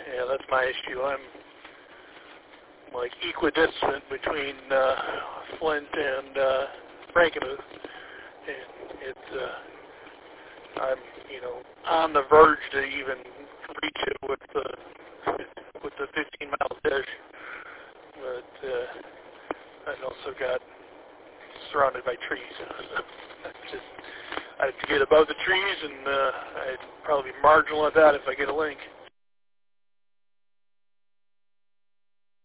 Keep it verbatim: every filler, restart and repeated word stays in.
yeah, that's my issue. I'm like equidistant between uh, Flint and uh, Frankenmuth, and it's uh, I'm you know on the verge to even reach it with the with the fifteen mile dish, but uh, I've also got surrounded by trees. Just I have to get above the trees, and uh, I'd probably be marginal at that if I get a link.